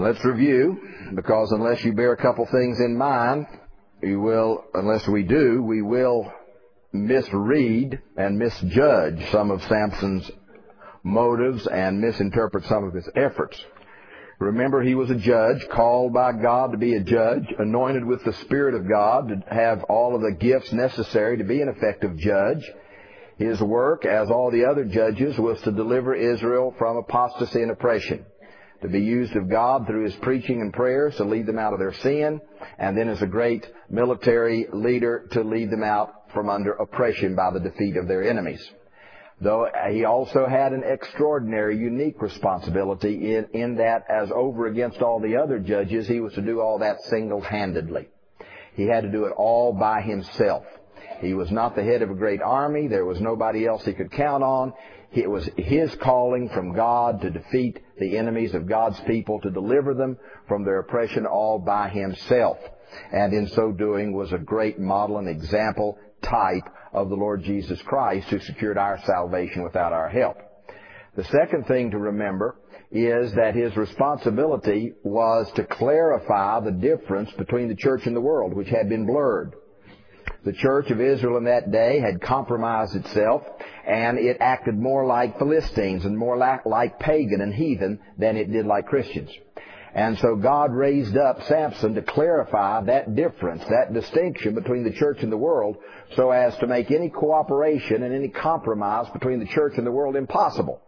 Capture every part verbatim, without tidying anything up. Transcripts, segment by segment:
Let's review, because unless you bear a couple things in mind, you will, unless we do, we will misread and misjudge some of Samson's motives and misinterpret some of his efforts. Remember, he was a judge, called by God to be a judge, anointed with the Spirit of God to have all of the gifts necessary to be an effective judge. His work, as all the other judges, was to deliver Israel from apostasy and oppression, to be used of God through His preaching and prayers to lead them out of their sin, and then as a great military leader to lead them out from under oppression by the defeat of their enemies. Though he also had an extraordinary, unique responsibility in, in that, as over against all the other judges, he was to do all that single-handedly. He had to do it all by himself. He was not the head of a great army. There was nobody else he could count on. It was his calling from God to defeat the enemies of God's people, to deliver them from their oppression all by himself. And in so doing was a great model and example, type of the Lord Jesus Christ, who secured our salvation without our help. The second thing to remember is that his responsibility was to clarify the difference between the church and the world, which had been blurred. The church of Israel in that day had compromised itself, and it acted more like Philistines and more like, like pagan and heathen than it did like Christians. And so God raised up Samson to clarify that difference, that distinction between the church and the world, so as to make any cooperation and any compromise between the church and the world impossible.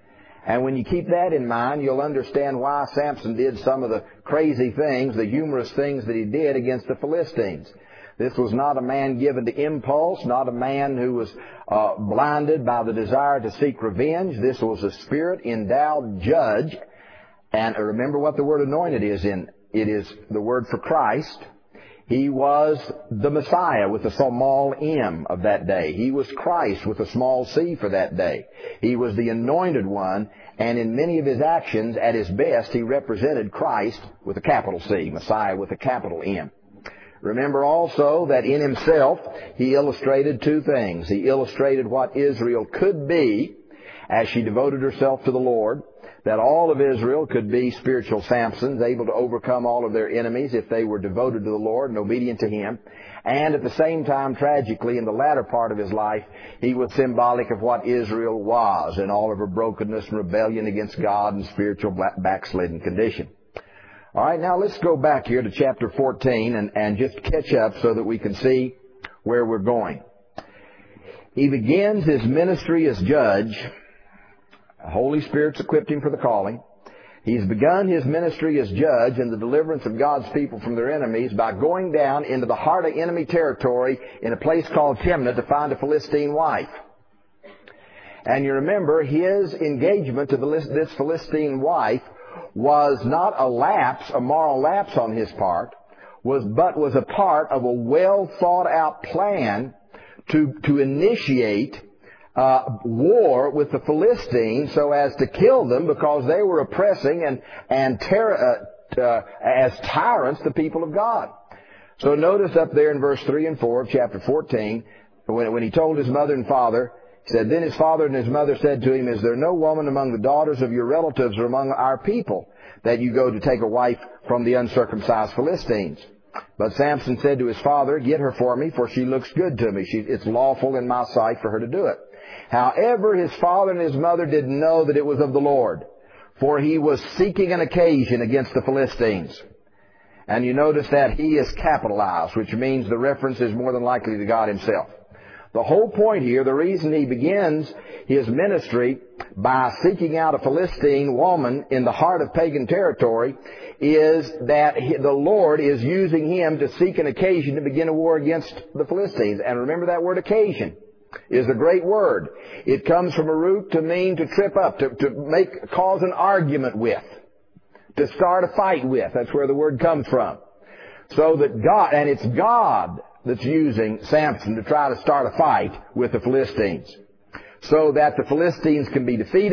And when you keep that in mind, you'll understand why Samson did some of the crazy things, the humorous things that he did against the Philistines. This was not a man given to impulse, not a man who was uh, blinded by the desire to seek revenge. This was a Spirit-endowed judge. And remember what the word anointed is in. It is the word for Christ. He was the Messiah with a small m of that day. He was Christ with a small c for that day. He was the anointed one, and in many of his actions, at his best, he represented Christ with a capital C, Messiah with a capital M. Remember also that in himself, he illustrated two things. He illustrated what Israel could be as she devoted herself to the Lord, that all of Israel could be spiritual Samsons, able to overcome all of their enemies if they were devoted to the Lord and obedient to Him. And at the same time, tragically, in the latter part of his life, he was symbolic of what Israel was in all of her brokenness and rebellion against God and spiritual backslidden condition. All right, now let's go back here to chapter fourteen and, and just catch up so that we can see where we're going. He begins his ministry as judge. The Holy Spirit's equipped him for the calling. He's begun his ministry as judge in the deliverance of God's people from their enemies by going down into the heart of enemy territory in a place called Timnah to find a Philistine wife. And you remember, his engagement to the, this Philistine wife was not a lapse, a moral lapse on his part, was but was a part of a well thought out plan to to initiate uh, war with the Philistines so as to kill them because they were oppressing and and ter- uh, uh, as tyrants the people of God. So notice up there in verse three and four of chapter fourteen, when when he told his mother and father. He said, then his father and his mother said to him, is there no woman among the daughters of your relatives or among our people that you go to take a wife from the uncircumcised Philistines? But Samson said to his father, get her for me, for she looks good to me. She, it's lawful in my sight for her to do it. However, his father and his mother didn't know that it was of the Lord, for he was seeking an occasion against the Philistines. And you notice that he is capitalized, which means the reference is more than likely to God Himself. The whole point here, the reason he begins his ministry by seeking out a Philistine woman in the heart of pagan territory is that the Lord is using him to seek an occasion to begin a war against the Philistines. And remember, that word occasion is a great word. It comes from a root to mean to trip up, to, to make, cause an argument with, to start a fight with. That's where the word comes from. So that God, and it's God that's using Samson to try to start a fight with the Philistines, so that the Philistines can be defeated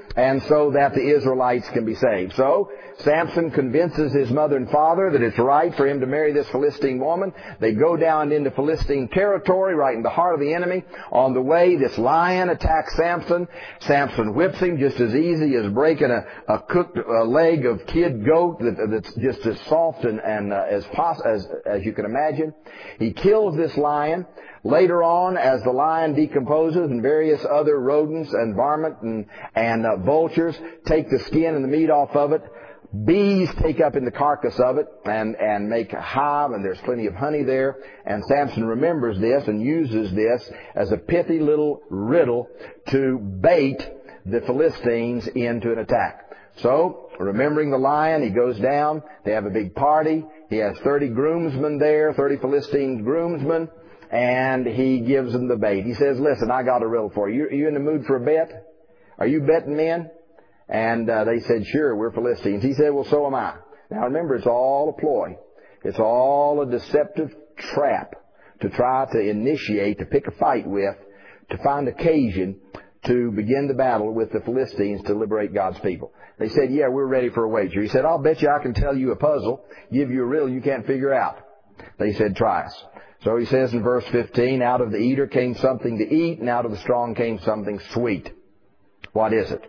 and so that the Israelites can be saved. So Samson convinces his mother and father that it's right for him to marry this Philistine woman. They go down into Philistine territory, right in the heart of the enemy. On the way, this lion attacks Samson. Samson whips him just as easy as breaking a, a cooked uh, leg of kid goat that, that's just as soft and, and uh, as, pos- as as you can imagine. He kills this lion. Later on, as the lion decomposes and various other rodents and varmint and, and uh, vultures take the skin and the meat off of it, bees take up in the carcass of it and, and make a hive, and there's plenty of honey there. And Samson remembers this and uses this as a pithy little riddle to bait the Philistines into an attack. So, remembering the lion, he goes down. They have a big party. He has thirty groomsmen there, thirty Philistine groomsmen. And he gives them the bait. He says, listen, I got a riddle for you. Are you in the mood for a bet? Are you betting men? And uh, they said, sure, we're Philistines. He said, well, so am I. Now remember, it's all a ploy. It's all a deceptive trap to try to initiate, to pick a fight with, to find occasion to begin the battle with the Philistines to liberate God's people. They said, yeah, we're ready for a wager. He said, I'll bet you I can tell you a puzzle, give you a riddle you can't figure out. They said, try us. So he says in verse fifteen, out of the eater came something to eat, and out of the strong came something sweet. What is it?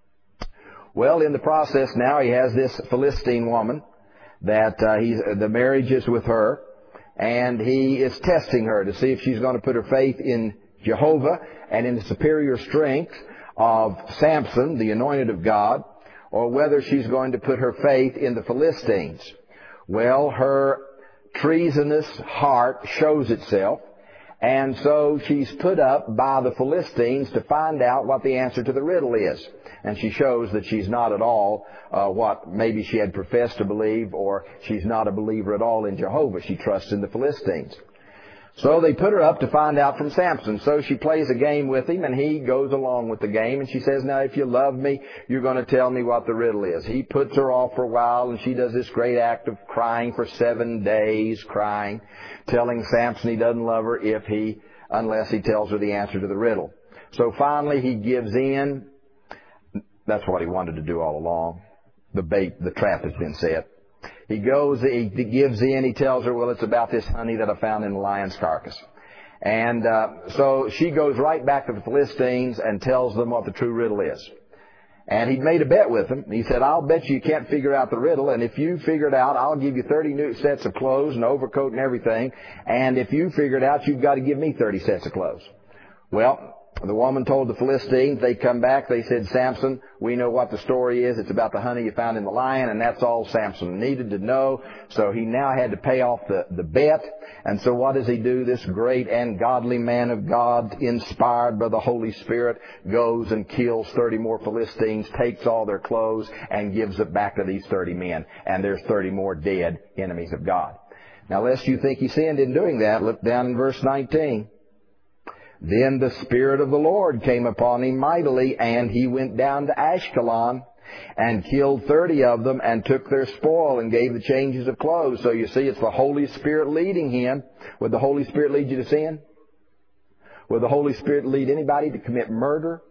Well, in the process now, he has this Philistine woman that uh, he's, the marriage is with her, and he is testing her to see if she's going to put her faith in Jehovah and in the superior strength of Samson, the anointed of God, or whether she's going to put her faith in the Philistines. Well, her treasonous heart shows itself, and so she's put up by the Philistines to find out what the answer to the riddle is. And she shows that she's not at all uh, what maybe she had professed to believe, or she's not a believer at all in Jehovah. She trusts in the Philistines. So they put her up to find out from Samson. So she plays a game with him, and he goes along with the game. And she says, now, if you love me, you're going to tell me what the riddle is. He puts her off for a while, and she does this great act of crying for seven days, crying, telling Samson he doesn't love her if he, unless he tells her the answer to the riddle. So finally he gives in. That's what he wanted to do all along. The bait, the trap has been set. He goes, he gives in, he tells her, well, it's about this honey that I found in the lion's carcass. And uh, so she goes right back to the Philistines and tells them what the true riddle is. And he'd made a bet with them. He said, I'll bet you you can't figure out the riddle, and if you figure it out, I'll give you thirty new sets of clothes and overcoat and everything. And if you figure it out, you've got to give me thirty sets of clothes. Well, the woman told the Philistines. They come back. They said, Samson, we know what the story is. It's about the honey you found in the lion, and that's all Samson needed to know. So he now had to pay off the, the bet. And so what does he do? This great and godly man of God, inspired by the Holy Spirit, goes and kills thirty more Philistines, takes all their clothes, and gives it back to these thirty men. And there's thirty more dead enemies of God. Now, lest you think he sinned in doing that, look down in verse nineteen. Then the Spirit of the Lord came upon him mightily, and he went down to Ashkelon and killed thirty of them and took their spoil and gave the changes of clothes. So you see, it's the Holy Spirit leading him. Would the Holy Spirit lead you to sin? Would the Holy Spirit lead anybody to commit murder?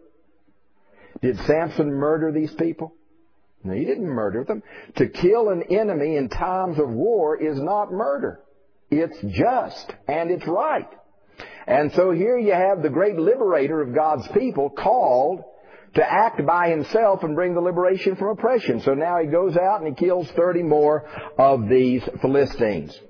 Did Samson murder these people? No, he didn't murder them. To kill an enemy in times of war is not murder. It's just and it's right. And so here you have the great liberator of God's people called to act by himself and bring the liberation from oppression. So now he goes out and he kills thirty more of these Philistines.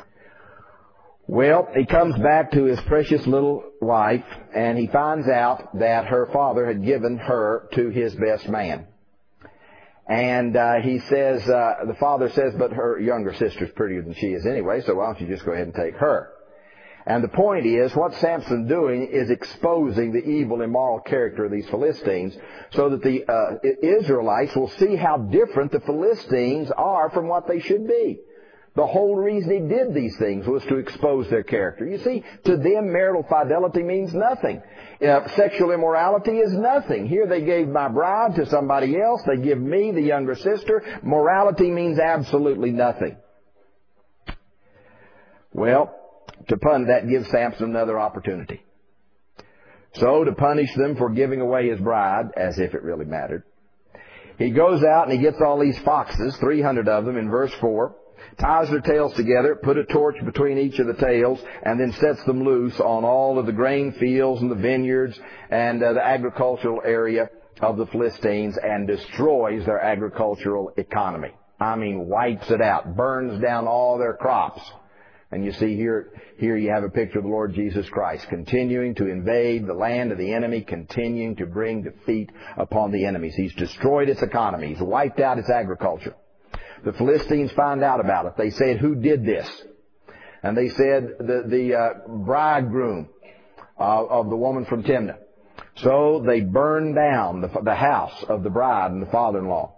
Well, he comes back to his precious little wife, and he finds out that her father had given her to his best man. And uh, he says, uh, the father says, but her younger sister's prettier than she is anyway, so why don't you just go ahead and take her? And the point is, what Samson's doing is exposing the evil, immoral character of these Philistines so that the uh, Israelites will see how different the Philistines are from what they should be. The whole reason he did these things was to expose their character. You see, to them, marital fidelity means nothing. Uh, sexual immorality is nothing. Here they gave my bride to somebody else. They give me, the younger sister. Morality means absolutely nothing. Well, to pun that gives Samson another opportunity. So, to punish them for giving away his bride, as if it really mattered, he goes out and he gets all these foxes, three hundred of them in verse four, ties their tails together, put a torch between each of the tails, and then sets them loose on all of the grain fields and the vineyards and uh, the agricultural area of the Philistines, and destroys their agricultural economy. I mean, wipes it out, burns down all their crops. And you see here, here you have a picture of the Lord Jesus Christ continuing to invade the land of the enemy, continuing to bring defeat upon the enemies. He's destroyed its economy. He's wiped out its agriculture. The Philistines found out about it. They said, who did this? And they said, the, the uh, bridegroom uh, of the woman from Timnah. So they burned down the, the house of the bride and the father-in-law,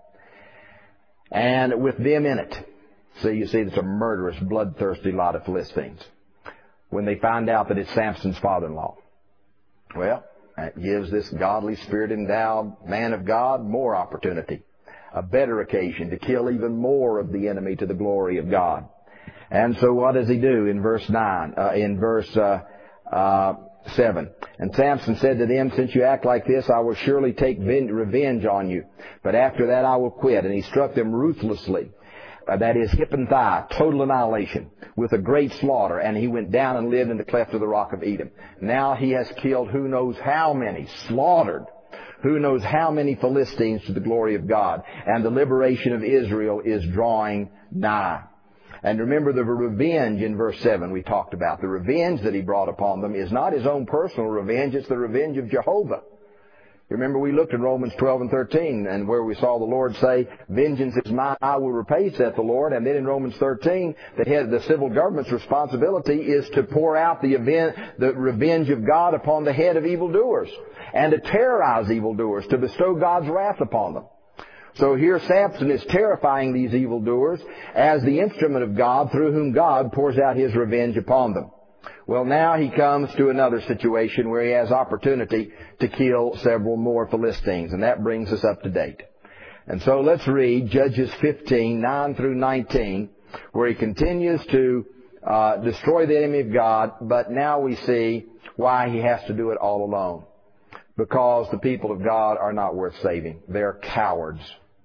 and with them in it. So you see, it's a murderous, bloodthirsty lot of Philistines when they find out that it's Samson's father-in-law. Well, that gives this godly, spirit-endowed man of God more opportunity, a better occasion to kill even more of the enemy to the glory of God. And so what does he do in verse nine, uh, in verse uh, uh, seven? And Samson said to them, since you act like this, I will surely take revenge on you. But after that I will quit. And he struck them ruthlessly. Uh, that is, hip and thigh, total annihilation, with a great slaughter. And he went down and lived in the cleft of the rock of Edom. Now he has killed who knows how many, slaughtered who knows how many Philistines to the glory of God. And the liberation of Israel is drawing nigh. And remember the revenge in verse seven we talked about. The revenge that he brought upon them is not his own personal revenge, it's the revenge of Jehovah. You remember we looked in Romans twelve and thirteen, and where we saw the Lord say, vengeance is mine, I will repay, saith the Lord. And then in Romans thirteen, the head, the civil government's responsibility is to pour out the, event, the revenge of God upon the head of evildoers, and to terrorize evildoers, to bestow God's wrath upon them. So here Samson is terrifying these evildoers as the instrument of God through whom God pours out his revenge upon them. Well, now he comes to another situation where he has opportunity to kill several more Philistines, and that brings us up to date. And so let's read Judges fifteen, nine through nineteen, where he continues to uh, destroy the enemy of God, but now we see why he has to do it all alone. Because the people of God are not worth saving. They're cowards.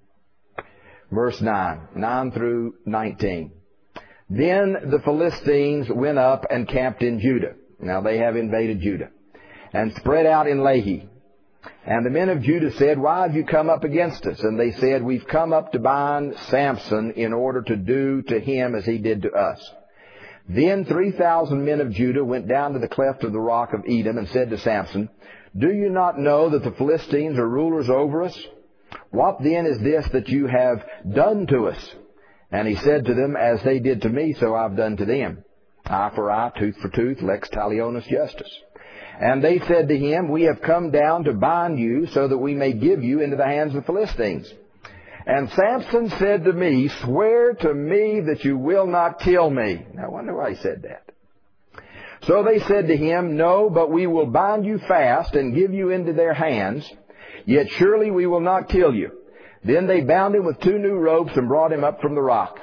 Verse nine, nine through nineteen. Then the Philistines went up and camped in Judah. Now they have invaded Judah. And spread out in Lehi. And the men of Judah said, why have you come up against us? And they said, we've come up to bind Samson in order to do to him as he did to us. Then three thousand men of Judah went down to the cleft of the rock of Edom and said to Samson, do you not know that the Philistines are rulers over us? What then is this that you have done to us? And he said to them, as they did to me, so I've done to them. Eye for eye, tooth for tooth, lex talionis justice. And they said to him, we have come down to bind you so that we may give you into the hands of the Philistines. And Samson said to me, swear to me that you will not kill me. Now I wonder why he said that. So they said to him, no, but we will bind you fast and give you into their hands, yet surely we will not kill you. Then they bound him with two new ropes and brought him up from the rock.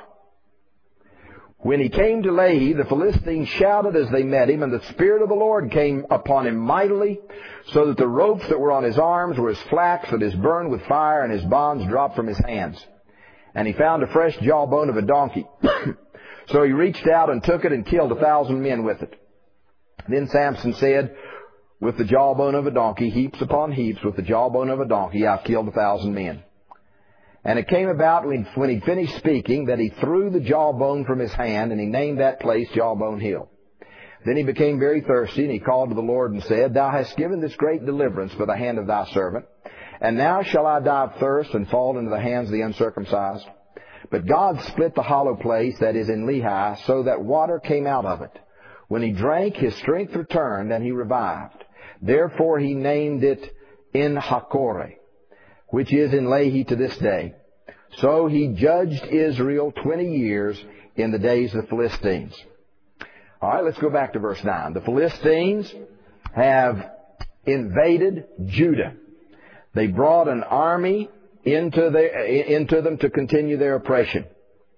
When he came to Lehi, the Philistines shouted as they met him, and the Spirit of the Lord came upon him mightily, so that the ropes that were on his arms were as flax that is burned with fire, and his bonds dropped from his hands. And he found a fresh jawbone of a donkey. So he reached out and took it and killed a thousand men with it. Then Samson said, with the jawbone of a donkey, heaps upon heaps, with the jawbone of a donkey, I've killed a thousand men. And it came about when he finished speaking that he threw the jawbone from his hand, and he named that place Jawbone Hill. Then he became very thirsty, and he called to the Lord and said, thou hast given this great deliverance by the hand of thy servant, and now shall I die of thirst and fall into the hands of the uncircumcised? But God split the hollow place that is in Lehi, so that water came out of it. When he drank, his strength returned, and he revived. Therefore he named it En-hakkore, which is in Lehi to this day. So he judged Israel twenty years in the days of the Philistines. All right, let's go back to verse nine. The Philistines have invaded Judah. They brought an army into, their, into them to continue their oppression.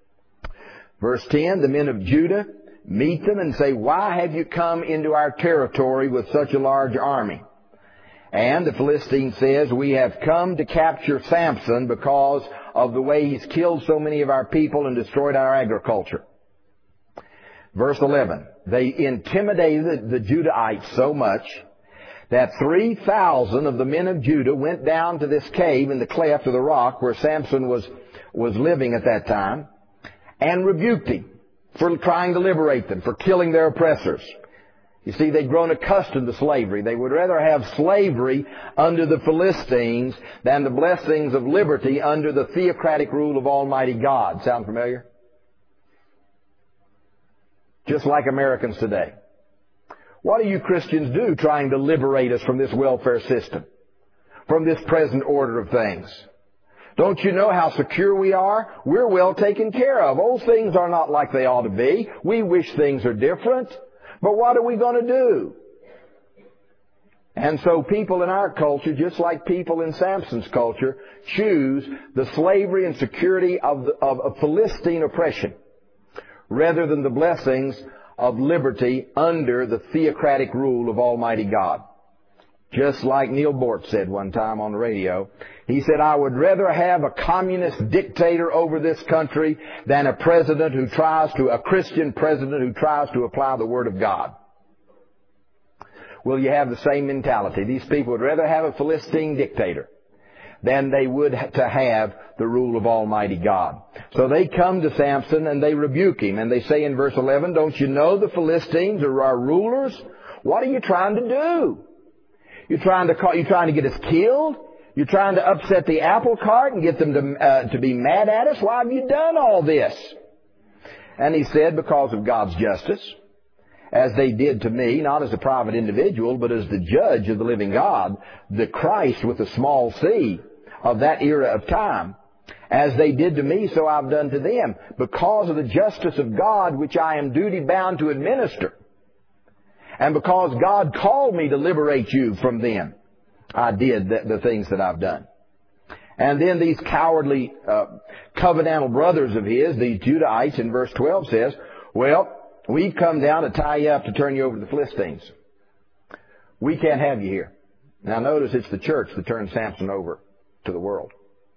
Verse ten, the men of Judah meet them and say, why have you come into our territory with such a large army? And the Philistine says, we have come to capture Samson because of the way he's killed so many of our people and destroyed our agriculture. Verse eleven, they intimidated the Judahites so much that three thousand of the men of Judah went down to this cave in the cleft of the rock where Samson was, was living at that time and rebuked him for trying to liberate them, for killing their oppressors. You see, they'd grown accustomed to slavery. They would rather have slavery under the Philistines than the blessings of liberty under the theocratic rule of Almighty God. Sound familiar? Just like Americans today. What do you Christians do trying to liberate us from this welfare system, from this present order of things? Don't you know how secure we are? We're well taken care of. Old things are not like they ought to be. We wish things are different. But what are we going to do? And so people in our culture, just like people in Samson's culture, choose the slavery and security of, the, of, of Philistine oppression rather than the blessings of liberty under the theocratic rule of Almighty God. Just like Neil Bort said one time on the radio, he said, I would rather have a communist dictator over this country than a president who tries to, a Christian president who tries to apply the Word of God. Well, you have the same mentality. These people would rather have a Philistine dictator than they would to have the rule of Almighty God. So they come to Samson and they rebuke him. And they say in verse eleven, don't you know the Philistines are our rulers? What are you trying to do? You're trying to call, you're trying to get us killed? You're trying to upset the apple cart and get them to, uh, to be mad at us? Why have you done all this? And he said, because of God's justice, as they did to me, not as a private individual, but as the judge of the living God, the Christ with a small c of that era of time. As they did to me, so I've done to them, because of the justice of God, which I am duty bound to administer. And because God called me to liberate you from them, I did the, the things that I've done. And then these cowardly uh, covenantal brothers of his, these Judahites, in verse twelve says, well, we've come down to tie you up to turn you over to the Philistines. We can't have you here. Now notice it's the church that turned Samson over to the world.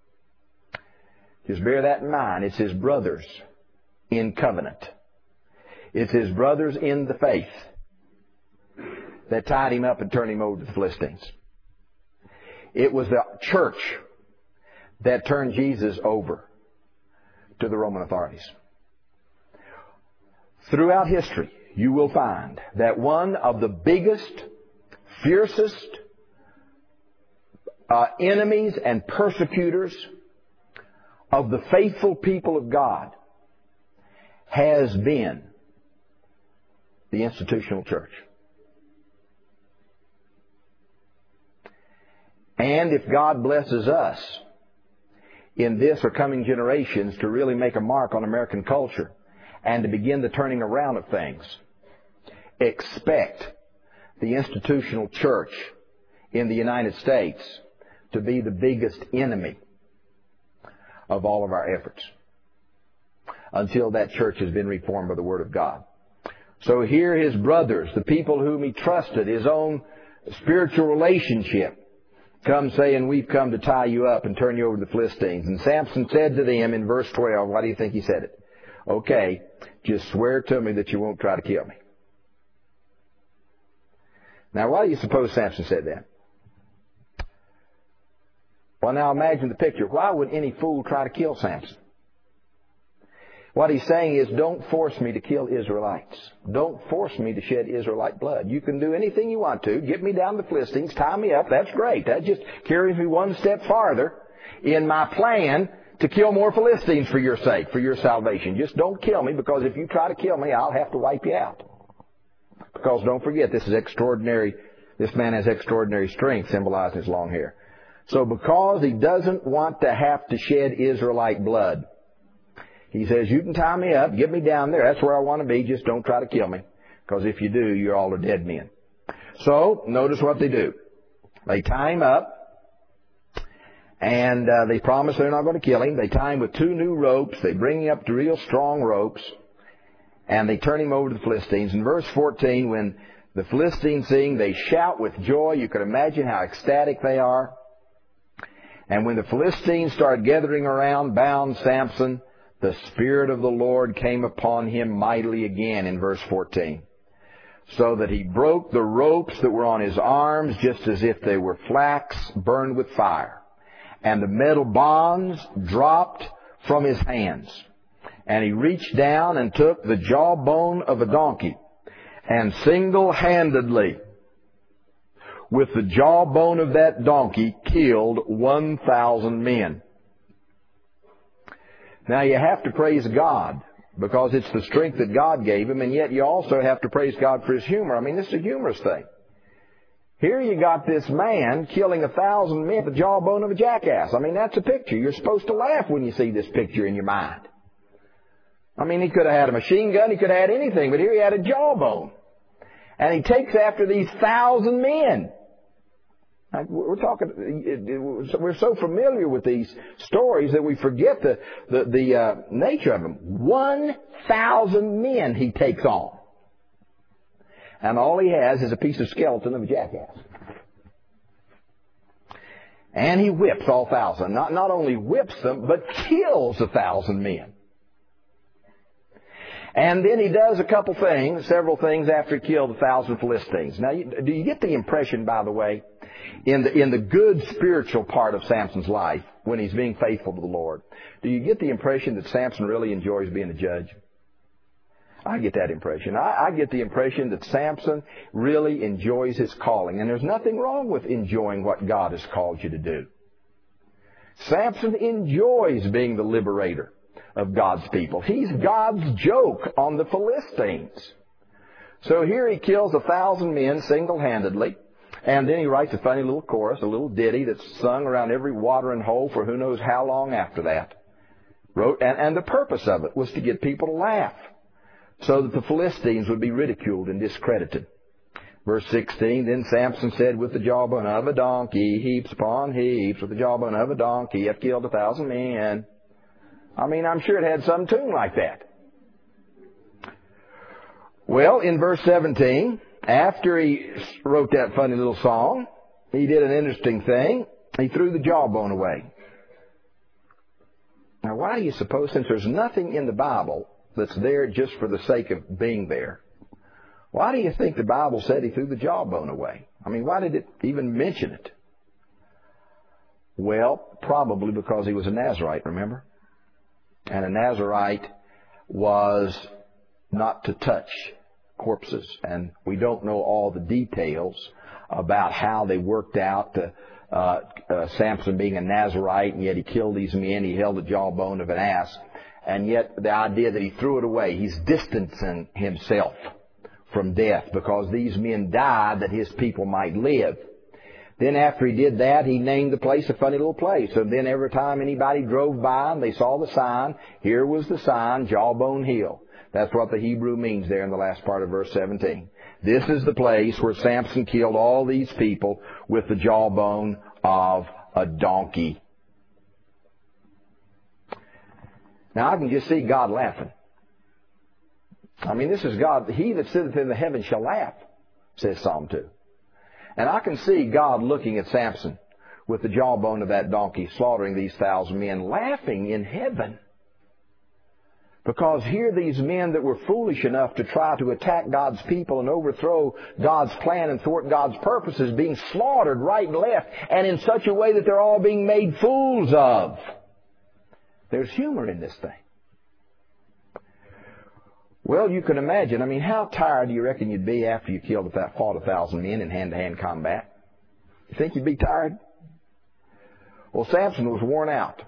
Just bear that in mind. It's his brothers in covenant. It's his brothers in the faith that tied him up and turned him over to the Philistines. It was the church that turned Jesus over to the Roman authorities. Throughout history, you will find that one of the biggest, fiercest uh, enemies and persecutors of the faithful people of God has been the institutional church. And if God blesses us in this or coming generations to really make a mark on American culture and to begin the turning around of things, expect the institutional church in the United States to be the biggest enemy of all of our efforts until that church has been reformed by the Word of God. So here his brothers, the people whom he trusted, his own spiritual relationship, come saying, we've come to tie you up and turn you over to the Philistines. And Samson said to them in verse twelve, why do you think he said it? Okay, just swear to me that you won't try to kill me. Now, why do you suppose Samson said that? Well, now imagine the picture. Why would any fool try to kill Samson? What he's saying is, don't force me to kill Israelites. Don't force me to shed Israelite blood. You can do anything you want to. Get me down to the Philistines, tie me up. That's great. That just carries me one step farther in my plan to kill more Philistines for your sake, for your salvation. Just don't kill me, because if you try to kill me, I'll have to wipe you out. Because don't forget, this is extraordinary. This man has extraordinary strength, symbolized in his long hair. So because he doesn't want to have to shed Israelite blood, he says, you can tie me up, get me down there. That's where I want to be. Just don't try to kill me. Because if you do, you're all are dead men. So, notice what they do. They tie him up. And uh, they promise they're not going to kill him. They tie him with two new ropes. They bring him up to real strong ropes. And they turn him over to the Philistines. In verse fourteen, when The Philistines sing, they shout with joy. You can imagine how ecstatic they are. And when the Philistines started gathering around, bound Samson, the Spirit of the Lord came upon him mightily again in verse fourteen. So that he broke the ropes that were on his arms just as if they were flax burned with fire. And the metal bonds dropped from his hands. And he reached down and took the jawbone of a donkey and single-handedly, with the jawbone of that donkey, killed one thousand men. Now you have to praise God because it's the strength that God gave him, and yet you also have to praise God for his humor. I mean, this is a humorous thing. Here you got this man killing a thousand men with the jawbone of a jackass. I mean, that's a picture. You're supposed to laugh when you see this picture in your mind. I mean, he could have had a machine gun, he could have had anything, but here he had a jawbone. And he takes after these thousand men. We're talking, we're so familiar with these stories that we forget the, the, the uh, nature of them. One thousand men he takes on. And all he has is a piece of skeleton of a jackass. And he whips all thousand. Not, not only whips them, but kills a thousand men. And then he does a couple things, several things after he killed a thousand Philistines. Now, you, do you get the impression, by the way, in the, in the good spiritual part of Samson's life, when he's being faithful to the Lord, do you get the impression that Samson really enjoys being a judge? I get that impression. I, I get the impression that Samson really enjoys his calling. And there's nothing wrong with enjoying what God has called you to do. Samson enjoys being the liberator of God's people. He's God's joke on the Philistines. So here he kills a thousand men single-handedly, and then he writes a funny little chorus, a little ditty that's sung around every watering hole for who knows how long after that. Wrote, and, and the purpose of it was to get people to laugh, so that the Philistines would be ridiculed and discredited. Verse sixteen, then Samson said, with the jawbone of a donkey, heaps upon heaps, with the jawbone of a donkey, I've killed a thousand men. I mean, I'm sure it had some tune like that. Well, in verse seventeen, after he wrote that funny little song, he did an interesting thing. He threw the jawbone away. Now, why do you suppose, since there's nothing in the Bible that's there just for the sake of being there, why do you think the Bible said he threw the jawbone away? I mean, why did it even mention it? Well, probably because he was a Nazirite, remember? And a Nazirite was not to touch corpses. And we don't know all the details about how they worked out uh, uh, uh, Samson being a Nazirite, and yet he killed these men. He held the jawbone of an ass. And yet the idea that he threw it away, he's distancing himself from death because these men died that his people might live. Then after he did that, he named the place a funny little place. So then every time anybody drove by and they saw the sign, here was the sign, Jawbone Hill. That's what the Hebrew means there in the last part of verse seventeen. This is the place where Samson killed all these people with the jawbone of a donkey. Now I can just see God laughing. I mean, this is God. He that sitteth in the heavens shall laugh, says Psalm two. And I can see God looking at Samson with the jawbone of that donkey, slaughtering these thousand men, laughing in heaven. Because here these men that were foolish enough to try to attack God's people and overthrow God's plan and thwart God's purposes, being slaughtered right and left, and in such a way that they're all being made fools of. There's humor in this thing. Well, you can imagine. I mean, how tired do you reckon you'd be after you killed a, fought a thousand men in hand-to-hand combat? You think you'd be tired? Well, Samson was worn out.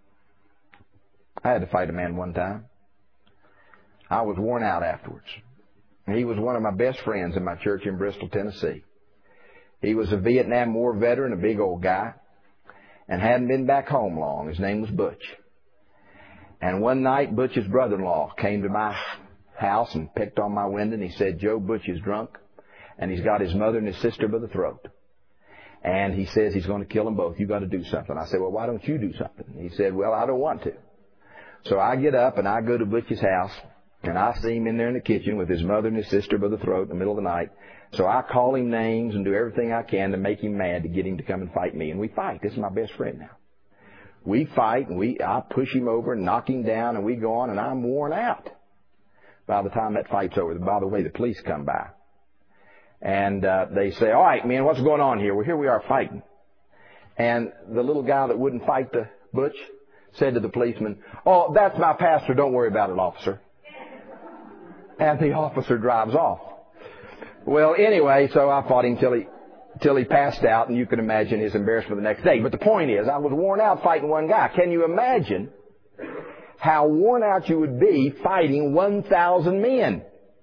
I had to fight a man one time. I was worn out afterwards. He was one of my best friends in my church in Bristol, Tennessee. He was a Vietnam War veteran, a big old guy, and hadn't been back home long. His name was Butch. And one night, Butch's brother-in-law came to my house and pecked on my window, and he said, Joe, Butch is drunk, and he's got his mother and his sister by the throat. And he says he's going to kill them both. You've got to do something. I said, well, why don't you do something? He said, well, I don't want to. So I get up, and I go to Butch's house, and I see him in there in the kitchen with his mother and his sister by the throat in the middle of the night, So I call him names and do everything I can to make him mad to get him to come and fight me. And we fight. This is my best friend now. We fight, and we I push him over and knock him down, and we go on, and I'm worn out by the time that fight's over. By the way, the police come by. And uh, they say, all right, man, what's going on here? Well, here we are fighting. And the little guy that wouldn't fight the butch said to the policeman, oh, that's my pastor. Don't worry about it, officer. And the officer drives off. Well, anyway, so I fought him till he till he passed out, and you can imagine his embarrassment the next day. But the point is, I was worn out fighting one guy. Can you imagine how worn out you would be fighting one thousand men?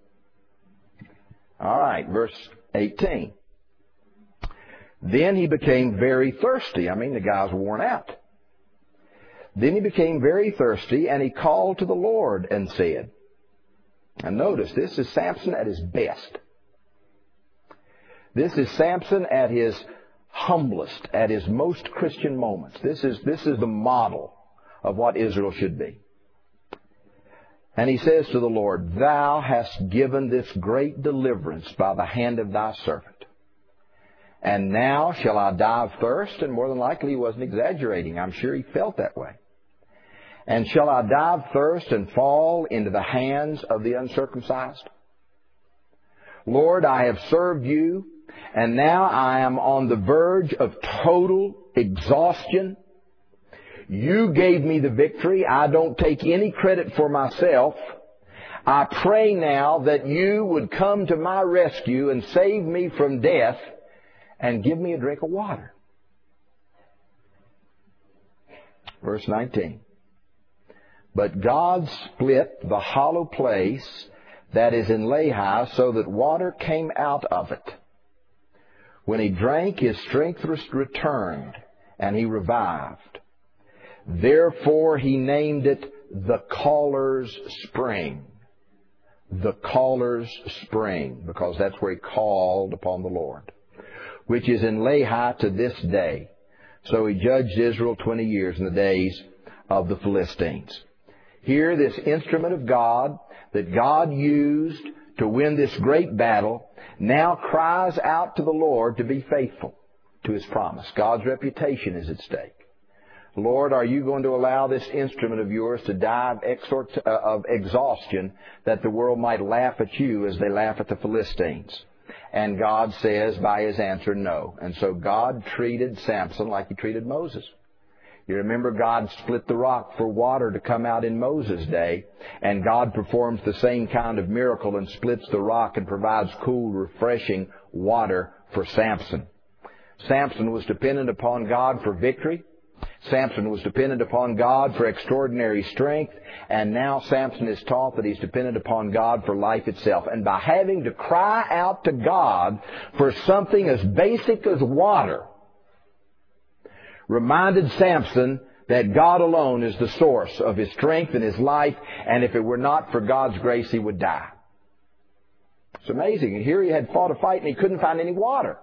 All right, verse eighteen. Then he became very thirsty. I mean, the guy's worn out. Then he became very thirsty, and he called to the Lord and said, and notice, this is Samson at his best. This is Samson at his humblest, at his most Christian moments. This is, this is the model of what Israel should be. And he says to the Lord, Thou hast given this great deliverance by the hand of thy servant. And now shall I die of thirst? And more than likely he wasn't exaggerating. I'm sure he felt that way. And shall I die of thirst and fall into the hands of the uncircumcised? Lord, I have served you, and now I am on the verge of total exhaustion. You gave me the victory. I don't take any credit for myself. I pray now that you would come to my rescue and save me from death and give me a drink of water. Verse nineteen. But God split the hollow place that is in Lehi so that water came out of it. When he drank, his strength returned, and he revived. Therefore he named it the Caller's Spring. The Caller's Spring, because that's where he called upon the Lord, which is in Lehi to this day. So he judged Israel twenty years in the days of the Philistines. Here, this instrument of God that God used to win this great battle now cries out to the Lord to be faithful to His promise. God's reputation is at stake. Lord, are you going to allow this instrument of yours to die of, exort, uh, of exhaustion that the world might laugh at you as they laugh at the Philistines? And God says by His answer, no. And so God treated Samson like He treated Moses. You remember God split the rock for water to come out in Moses' day, and God performs the same kind of miracle and splits the rock and provides cool, refreshing water for Samson. Samson was dependent upon God for victory. Samson was dependent upon God for extraordinary strength, and now Samson is taught that he's dependent upon God for life itself. And by having to cry out to God for something as basic as water, reminded Samson that God alone is the source of his strength and his life, and if it were not for God's grace, he would die. It's amazing. And here he had fought a fight and he couldn't find any water.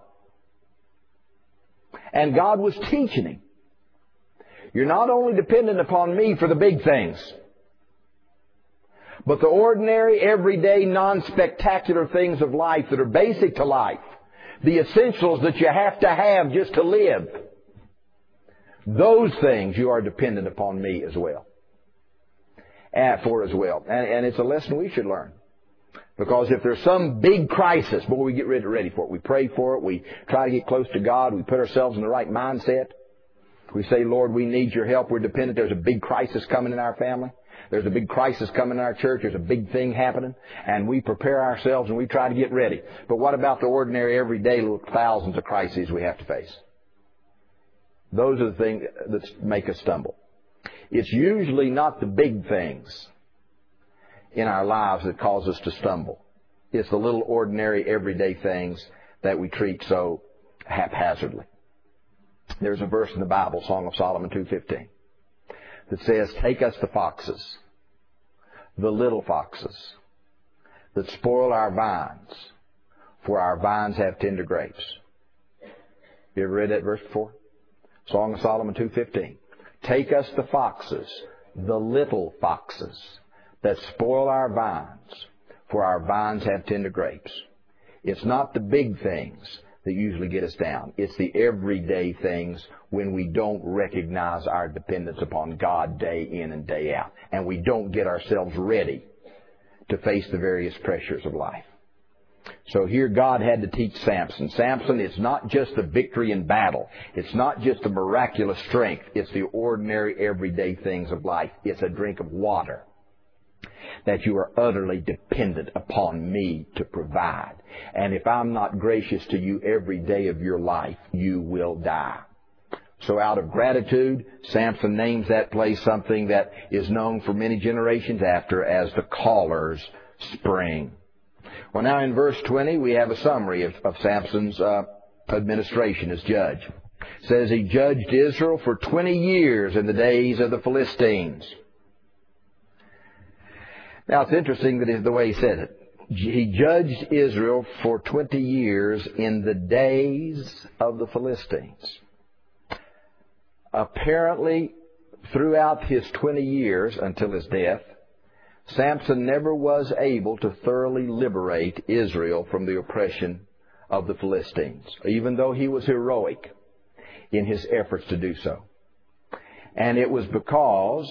And God was teaching him, you're not only dependent upon me for the big things, but the ordinary, everyday, non-spectacular things of life that are basic to life, the essentials that you have to have just to live. Those things you are dependent upon me as well, and for as well. And, and it's a lesson we should learn. Because if there's some big crisis, boy, we get ready, ready for it. We pray for it. We try to get close to God. We put ourselves in the right mindset. We say, Lord, we need your help. We're dependent. There's a big crisis coming in our family. There's a big crisis coming in our church. There's a big thing happening. And we prepare ourselves and we try to get ready. But what about the ordinary, everyday little thousands of crises we have to face? Those are the things that make us stumble. It's usually not the big things in our lives that cause us to stumble. It's the little ordinary, everyday things that we treat so haphazardly. There's a verse in the Bible, Song of Solomon two fifteen, that says, take us the foxes, the little foxes, that spoil our vines, for our vines have tender grapes. You ever read that verse before? Song of Solomon two fifteen. Take us the foxes, the little foxes, that spoil our vines, for our vines have tender grapes. It's not the big things that usually get us down. It's the everyday things when we don't recognize our dependence upon God day in and day out. And we don't get ourselves ready to face the various pressures of life. So here God had to teach Samson. Samson, it's not just the victory in battle. It's not just the miraculous strength. It's the ordinary, everyday things of life. It's a drink of water that you are utterly dependent upon me to provide. And if I'm not gracious to you every day of your life, you will die. So out of gratitude, Samson names that place something that is known for many generations after as the Caller's Spring. Well, now in verse twenty, we have a summary of, of Samson's uh, administration as judge. It says he judged Israel for twenty years in the days of the Philistines. Now, it's interesting that is the way he said it. He judged Israel for twenty years in the days of the Philistines. Apparently, throughout his twenty years until his death, Samson never was able to thoroughly liberate Israel from the oppression of the Philistines, even though he was heroic in his efforts to do so. And it was because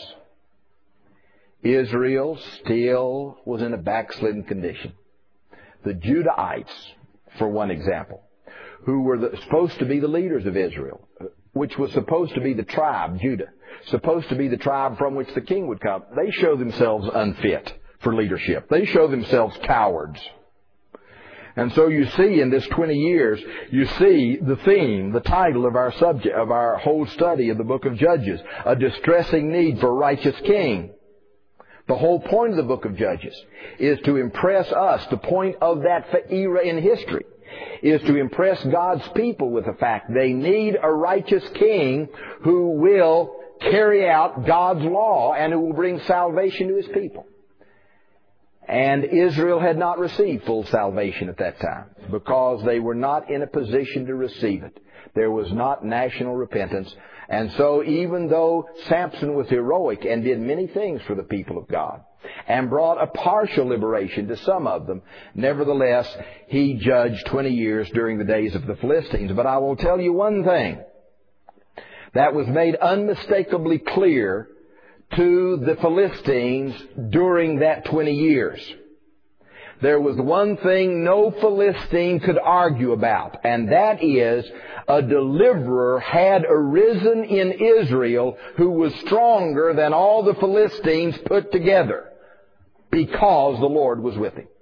Israel still was in a backslidden condition. The Judahites, for one example, who were the, supposed to be the leaders of Israel, which was supposed to be the tribe, Judah, supposed to be the tribe from which the king would come, they show themselves unfit for leadership. They show themselves cowards. And so you see in this twenty years, you see the theme, the title of our subject, of our whole study of the book of Judges, a distressing need for a righteous king. The whole point of the book of Judges is to impress us, the point of that era in history, is to impress God's people with the fact they need a righteous king who will carry out God's law and who will bring salvation to His people. And Israel had not received full salvation at that time because they were not in a position to receive it. There was not national repentance. And so even though Samson was heroic and did many things for the people of God and brought a partial liberation to some of them, nevertheless, he judged twenty years during the days of the Philistines. But I will tell you one thing that was made unmistakably clear to the Philistines during that twenty years. There was one thing no Philistine could argue about, and that is a deliverer had arisen in Israel who was stronger than all the Philistines put together because the Lord was with him.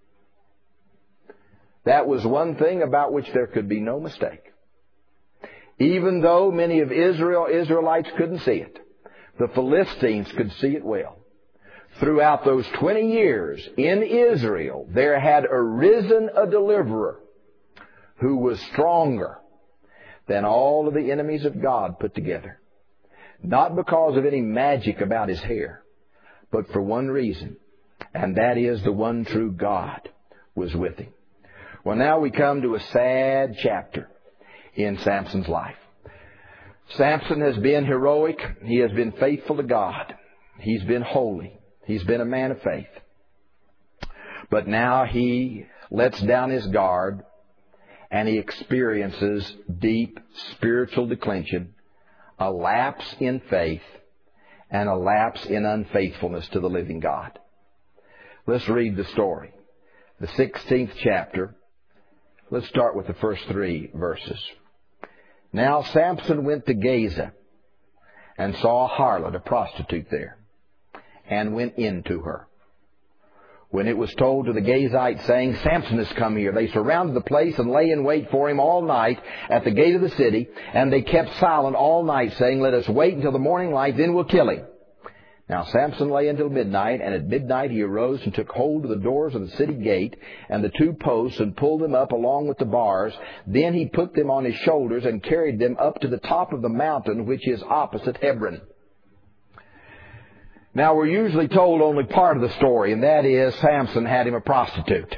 That was one thing about which there could be no mistake. Even though many of Israel, Israelites couldn't see it, the Philistines could see it well. Throughout those twenty years in Israel, there had arisen a deliverer who was stronger than all of the enemies of God put together. Not because of any magic about his hair, but for one reason, and that is the one true God was with him. Well, now we come to a sad chapter in Samson's life. Samson has been heroic. He has been faithful to God. He's been holy. He's been a man of faith. But now he lets down his guard and he experiences deep spiritual declension, a lapse in faith, and a lapse in unfaithfulness to the living God. Let's read the story. The sixteenth chapter. Let's start with the first three verses. Now Samson went to Gaza and saw a harlot, a prostitute there, and went into her. When it was told to the Gazites, saying, Samson has come here, they surrounded the place and lay in wait for him all night at the gate of the city, and they kept silent all night, saying, let us wait until the morning light, then we'll kill him. Now Samson lay until midnight, and at midnight he arose and took hold of the doors of the city gate and the two posts and pulled them up along with the bars. Then he put them on his shoulders and carried them up to the top of the mountain which is opposite Hebron. Now we're usually told only part of the story, and that is Samson had him a prostitute.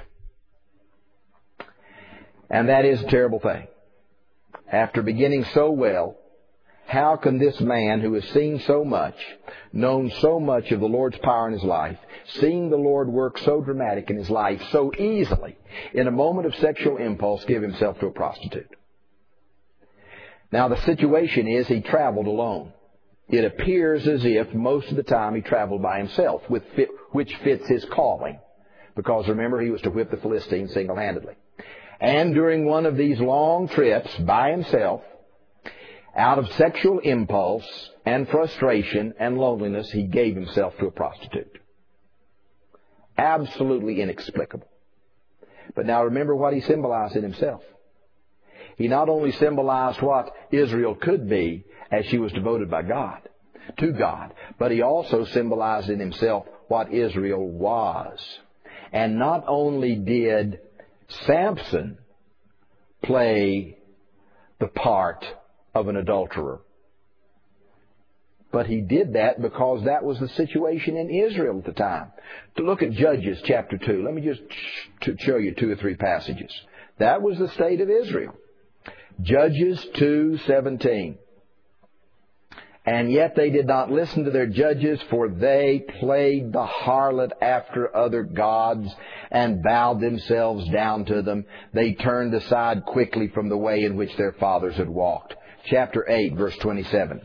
And that is a terrible thing. After beginning so well, how can this man who has seen so much, known so much of the Lord's power in his life, seeing the Lord work so dramatic in his life so easily, in a moment of sexual impulse, give himself to a prostitute? Now, the situation is he traveled alone. It appears as if most of the time he traveled by himself, which fits his calling. Because remember, he was to whip the Philistines single-handedly. And during one of these long trips by himself, out of sexual impulse and frustration and loneliness, he gave himself to a prostitute. Absolutely inexplicable. But now remember what he symbolized in himself. He not only symbolized what Israel could be as she was devoted by God, to God, but he also symbolized in himself what Israel was. And not only did Samson play the part of an adulterer, but he did that because that was the situation in Israel at the time. To look at Judges chapter two, let me just show you two or three passages. That was the state of Israel. Judges two seventeen. And yet they did not listen to their judges, for they played the harlot after other gods and bowed themselves down to them. They turned aside quickly from the way in which their fathers had walked. Chapter eight, verse twenty-seven.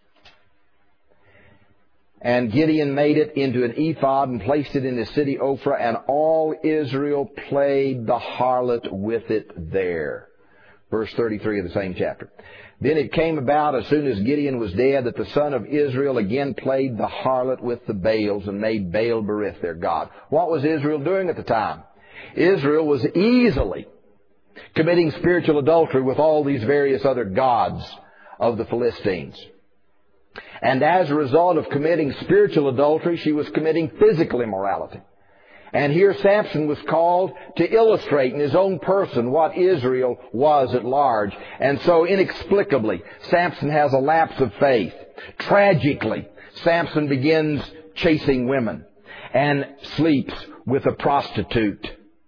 And Gideon made it into an ephod and placed it in the city Ophrah, and all Israel played the harlot with it there. Verse thirty-three of the same chapter. Then it came about as soon as Gideon was dead that the son of Israel again played the harlot with the Baals and made Baal Berith their god. What was Israel doing at the time? Israel was easily committing spiritual adultery with all these various other gods of the Philistines. And as a result of committing spiritual adultery, she was committing physical immorality. And here Samson was called to illustrate in his own person what Israel was at large. And so inexplicably, Samson has a lapse of faith. Tragically, Samson begins chasing women and sleeps with a prostitute.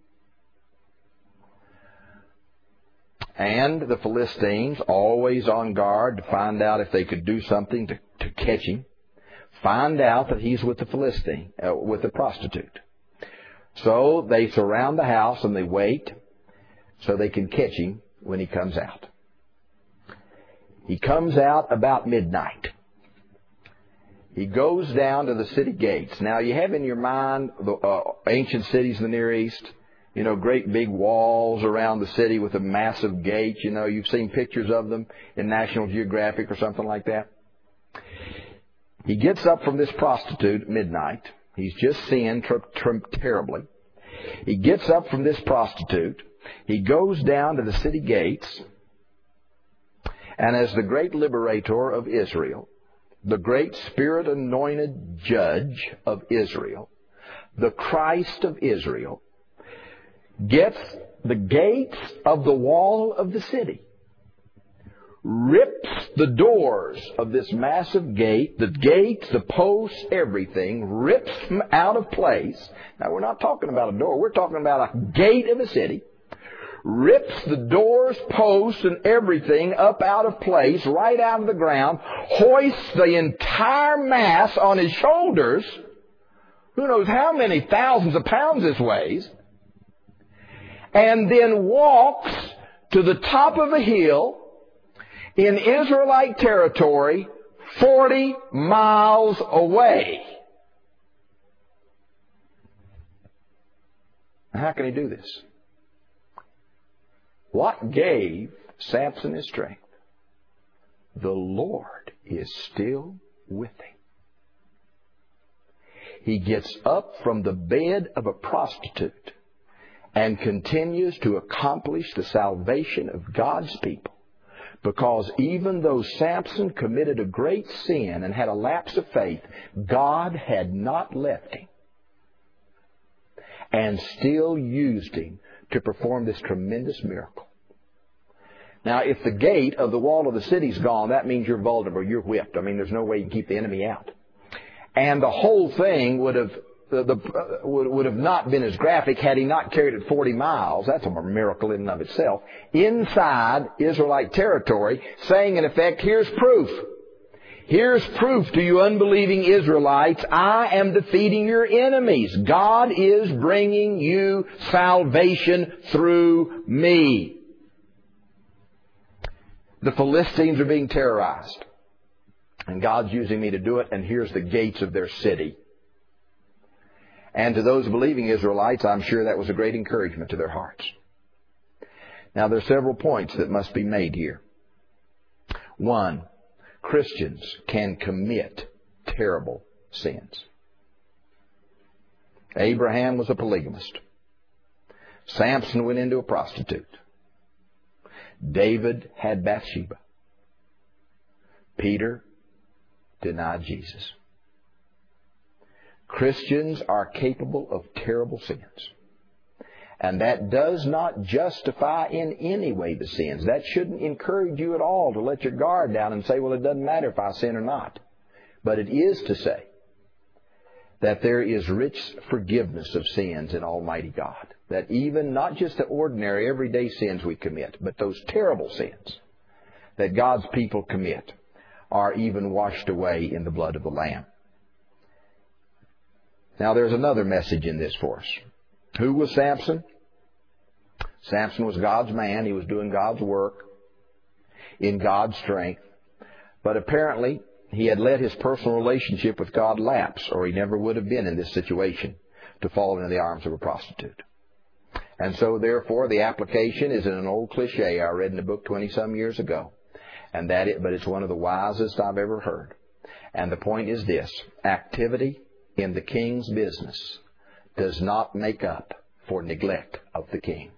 And the Philistines, always on guard to find out if they could do something to, to catch him, find out that he's with the Philistine, uh, with the prostitute. So they surround the house and they wait so they can catch him when he comes out. He comes out about midnight. He goes down to the city gates. Now you have in your mind the uh, ancient cities in the Near East, you know, great big walls around the city with a massive gate. You know, you've seen pictures of them in National Geographic or something like that. He gets up from this prostitute at midnight. He's just sinned ter- ter- terribly. He gets up from this prostitute. He goes down to the city gates. And as the great liberator of Israel, the great Spirit-anointed judge of Israel, the Christ of Israel, gets the gates of the wall of the city, rips the doors of this massive gate, the gates, the posts, everything, rips them out of place. Now, we're not talking about a door. We're talking about a gate of a city. Rips the doors, posts, and everything up out of place, right out of the ground, hoists the entire mass on his shoulders. Who knows how many thousands of pounds this weighs. And then walks to the top of a hill in Israelite territory, forty miles away. How can he do this? What gave Samson his strength? The Lord is still with him. He gets up from the bed of a prostitute and continues to accomplish the salvation of God's people. Because even though Samson committed a great sin and had a lapse of faith, God had not left him and still used him to perform this tremendous miracle. Now, if the gate of the wall of the city's gone, that means you're vulnerable, you're whipped. I mean, there's no way you can keep the enemy out. And the whole thing would have the, the uh, would, would have not been as graphic had he not carried it forty miles. That's a miracle in and of itself. Inside Israelite territory, saying in effect, here's proof. Here's proof to you unbelieving Israelites. I am defeating your enemies. God is bringing you salvation through me. The Philistines are being terrorized. And God's using me to do it, and here's the gates of their city. And to those believing Israelites, I'm sure that was a great encouragement to their hearts. Now, there are several points that must be made here. One, Christians can commit terrible sins. Abraham was a polygamist. Samson went into a prostitute. David had Bathsheba. Peter denied Jesus. Christians are capable of terrible sins. And that does not justify in any way the sins. That shouldn't encourage you at all to let your guard down and say, well, it doesn't matter if I sin or not. But it is to say that there is rich forgiveness of sins in Almighty God. That even not just the ordinary everyday sins we commit, but those terrible sins that God's people commit are even washed away in the blood of the Lamb. Now, there's another message in this for us. Who was Samson? Samson was God's man. He was doing God's work in God's strength. But apparently, he had let his personal relationship with God lapse, or he never would have been in this situation to fall into the arms of a prostitute. And so, therefore, the application is in an old cliche I read in a book twenty-some years ago. And that it, but it's one of the wisest I've ever heard. And the point is this: activity in the king's business does not make up for neglect of the king.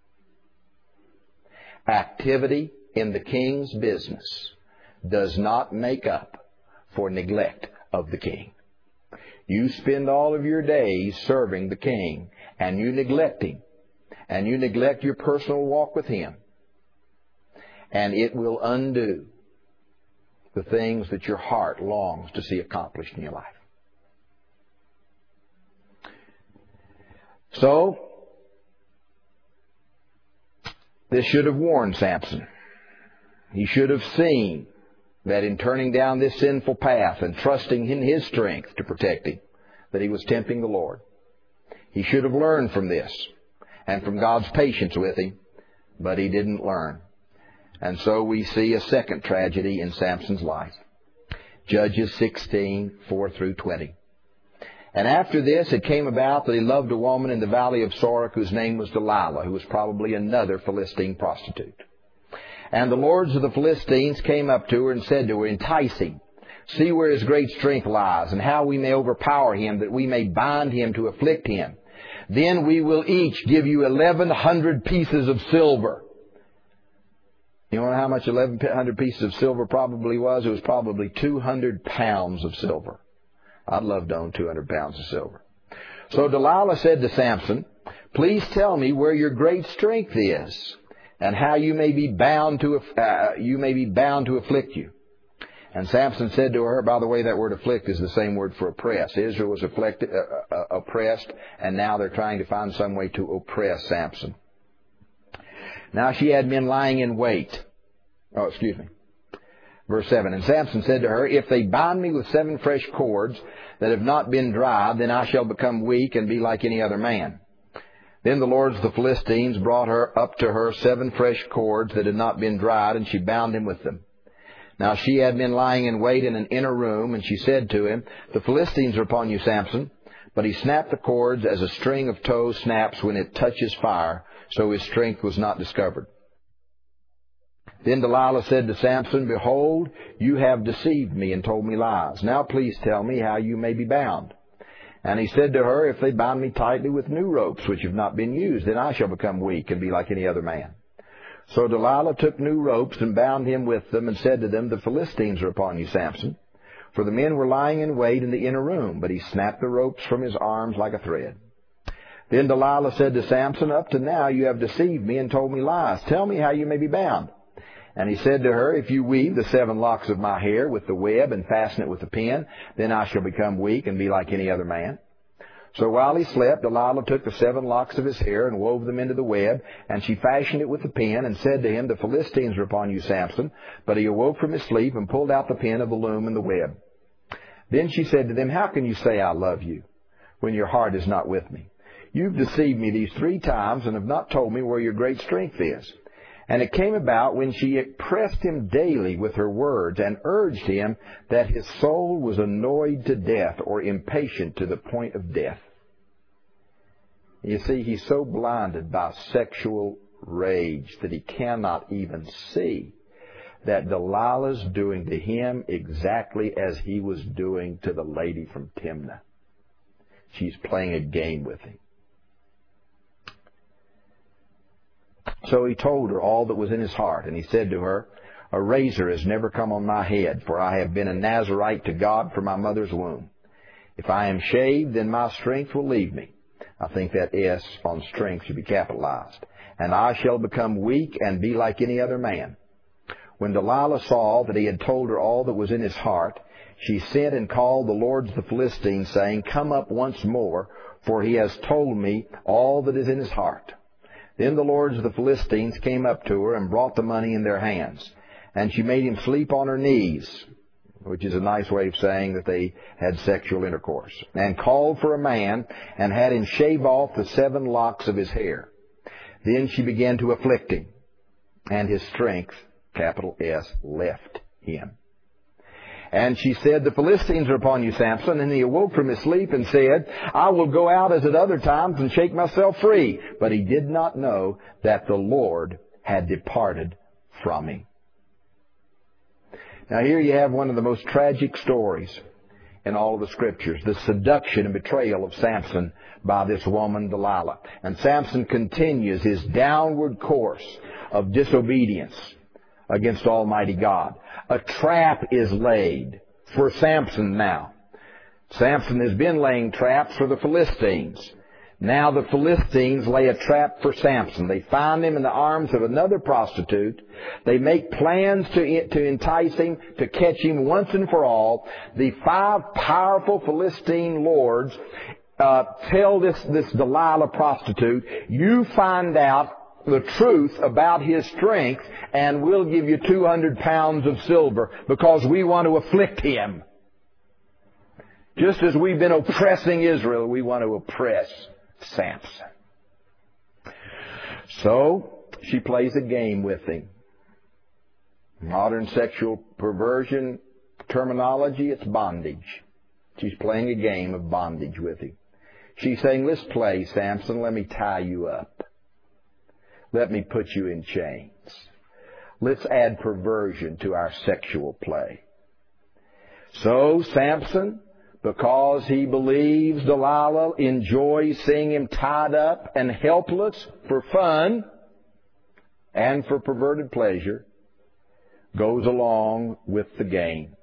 Activity in the king's business does not make up for neglect of the king. You spend all of your days serving the king, and you neglect him, and you neglect your personal walk with him, and it will undo the things that your heart longs to see accomplished in your life. So, this should have warned Samson. He should have seen that in turning down this sinful path and trusting in his strength to protect him, that he was tempting the Lord. He should have learned from this and from God's patience with him, but he didn't learn. And so we see a second tragedy in Samson's life. Judges sixteen, four through twenty. And after this, it came about that he loved a woman in the valley of Sorek whose name was Delilah, who was probably another Philistine prostitute. And the lords of the Philistines came up to her and said to her, entice him, see where his great strength lies, and how we may overpower him, that we may bind him to afflict him. Then we will each give you eleven hundred pieces of silver. You know how much eleven hundred pieces of silver probably was? It was probably two hundred pounds of silver. I'd love to own two hundred pounds of silver. So Delilah said to Samson, please tell me where your great strength is, and how you may be bound to uh, you may be bound to afflict you. And Samson said to her, by the way, that word afflict is the same word for oppress. Israel was afflicted, uh, uh, oppressed, and now they're trying to find some way to oppress Samson. Now she had men lying in wait. Oh, excuse me. Verse seven, and Samson said to her, if they bind me with seven fresh cords that have not been dried, then I shall become weak and be like any other man. Then the lords of the Philistines brought her up to her seven fresh cords that had not been dried, and she bound him with them. Now she had been lying in wait in an inner room, and she said to him, the Philistines are upon you, Samson. But he snapped the cords as a string of tow snaps when it touches fire, so his strength was not discovered. Then Delilah said to Samson, behold, you have deceived me and told me lies. Now please tell me how you may be bound. And he said to her, if they bind me tightly with new ropes which have not been used, then I shall become weak and be like any other man. So Delilah took new ropes and bound him with them, and said to them, the Philistines are upon you, Samson. For the men were lying in wait in the inner room, but he snapped the ropes from his arms like a thread. Then Delilah said to Samson, up to now you have deceived me and told me lies. Tell me how you may be bound. And he said to her, if you weave the seven locks of my hair with the web and fasten it with a pin, then I shall become weak and be like any other man. So while he slept, Delilah took the seven locks of his hair and wove them into the web, and she fashioned it with the pin, and said to him, The Philistines are upon you, Samson. But he awoke from his sleep and pulled out the pin of the loom and the web. Then she said to them, How can you say I love you when your heart is not with me? You've deceived me these three times and have not told me where your great strength is. And it came about when she pressed him daily with her words and urged him that his soul was annoyed to death or impatient to the point of death. You see, he's so blinded by sexual rage that he cannot even see that Delilah's doing to him exactly as he was doing to the lady from Timnah. She's playing a game with him. So he told her all that was in his heart, and he said to her, A razor has never come on my head, for I have been a Nazarite to God from my mother's womb. If I am shaved, then my strength will leave me. I think that S on strength should be capitalized. And I shall become weak and be like any other man. When Delilah saw that he had told her all that was in his heart, she sent and called the lords of the Philistines, saying, Come up once more, for he has told me all that is in his heart. Then the lords of the Philistines came up to her and brought the money in their hands. And she made him sleep on her knees, which is a nice way of saying that they had sexual intercourse, and called for a man and had him shave off the seven locks of his hair. Then she began to afflict him, and his strength, capital S, left him. And she said, The Philistines are upon you, Samson. And he awoke from his sleep and said, I will go out as at other times and shake myself free. But he did not know that the Lord had departed from him. Now here you have one of the most tragic stories in all of the Scriptures, the seduction and betrayal of Samson by this woman, Delilah. And Samson continues his downward course of disobedience against Almighty God. A trap is laid for Samson now. Samson has been laying traps for the Philistines. Now the Philistines lay a trap for Samson. They find him in the arms of another prostitute. They make plans to, to entice him, to catch him once and for all. The five powerful Philistine lords uh, tell this, this Delilah prostitute, you find out the truth about his strength, and we'll give you two hundred pounds of silver because we want to afflict him. Just as we've been oppressing Israel, we want to oppress Samson. So she plays a game with him. Modern sexual perversion terminology, it's bondage. She's playing a game of bondage with him. She's saying, let's play, Samson. Let me tie you up. Let me put you in chains. Let's add perversion to our sexual play. So Samson, because he believes Delilah enjoys seeing him tied up and helpless for fun and for perverted pleasure, goes along with the game.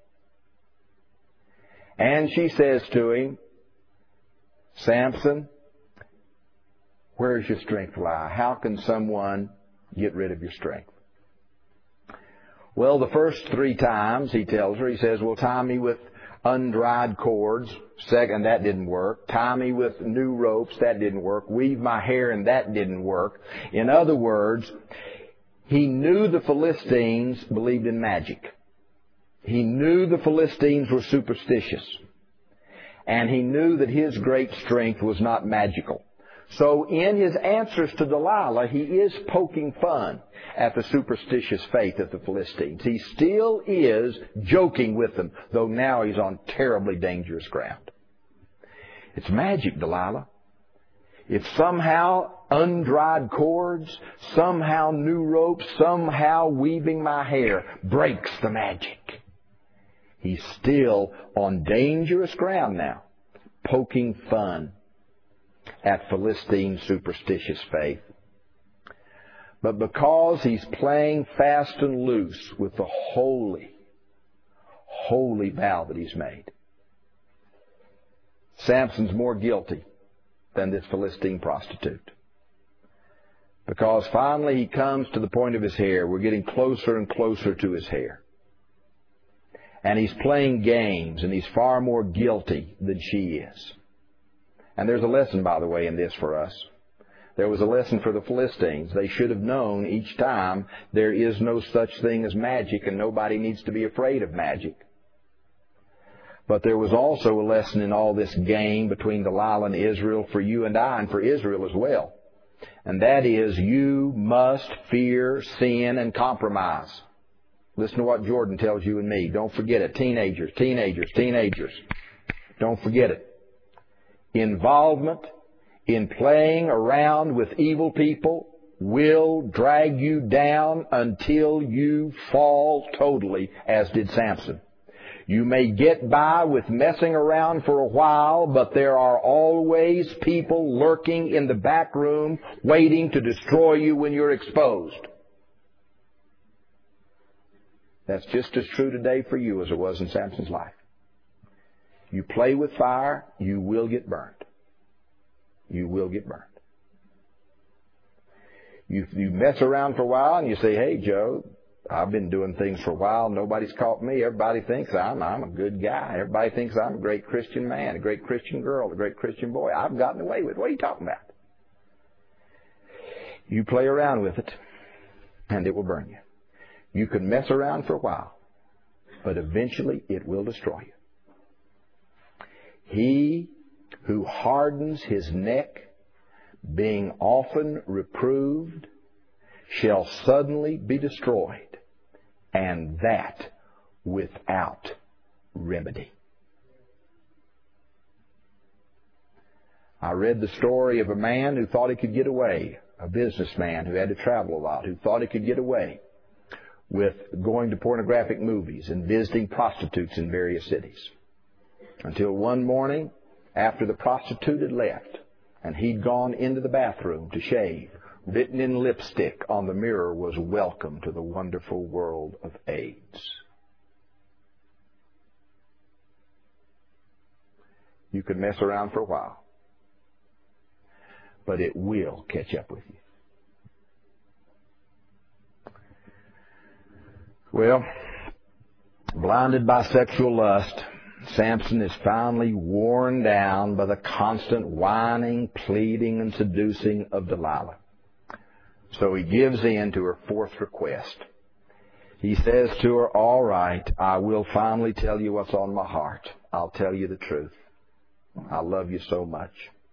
And she says to him, Samson, where does your strength lie? How can someone get rid of your strength? Well, the first three times he tells her, he says, well, tie me with undried cords. Second, that didn't work. Tie me with new ropes. That didn't work. Weave my hair, and that didn't work. In other words, he knew the Philistines believed in magic. He knew the Philistines were superstitious. And he knew that his great strength was not magical. So in his answers to Delilah, he is poking fun at the superstitious faith of the Philistines. He still is joking with them, though now he's on terribly dangerous ground. It's magic, Delilah. If somehow undried cords, somehow new ropes, somehow weaving my hair breaks the magic. He's still on dangerous ground now, poking fun at Philistine superstitious faith. But because he's playing fast and loose with the holy, holy vow that he's made, Samson's more guilty than this Philistine prostitute. Because finally he comes to the point of his hair. We're getting closer and closer to his hair. And he's playing games, and he's far more guilty than she is. And there's a lesson, by the way, in this for us. There was a lesson for the Philistines. They should have known each time there is no such thing as magic, and nobody needs to be afraid of magic. But there was also a lesson in all this game between Delilah and Israel for you and I, and for Israel as well. And that is, you must fear sin and compromise. Listen to what Jordan tells you and me. Don't forget it. Teenagers, teenagers, teenagers. Don't forget it. Involvement in playing around with evil people will drag you down until you fall totally, as did Samson. You may get by with messing around for a while, but there are always people lurking in the back room waiting to destroy you when you're exposed. That's just as true today for you as it was in Samson's life. You play with fire, you will get burned. You will get burned. You, you mess around for a while and you say, hey, Joe, I've been doing things for a while. Nobody's caught me. Everybody thinks I'm, I'm a good guy. Everybody thinks I'm a great Christian man, a great Christian girl, a great Christian boy. I've gotten away with it. What are you talking about? You play around with it, and it will burn you. You can mess around for a while, but eventually it will destroy you. He who hardens his neck, being often reproved, shall suddenly be destroyed, and that without remedy. I read the story of a man who thought he could get away, a businessman who had to travel a lot, who thought he could get away with going to pornographic movies and visiting prostitutes in various cities. Until one morning, after the prostitute had left, and he'd gone into the bathroom to shave, written in lipstick on the mirror was, "Welcome to the wonderful world of AIDS." You can mess around for a while, but it will catch up with you. Well, blinded by sexual lust, Samson is finally worn down by the constant whining, pleading, and seducing of Delilah. So he gives in to her fourth request. He says to her, all right, I will finally tell you what's on my heart. I'll tell you the truth. I love you so much.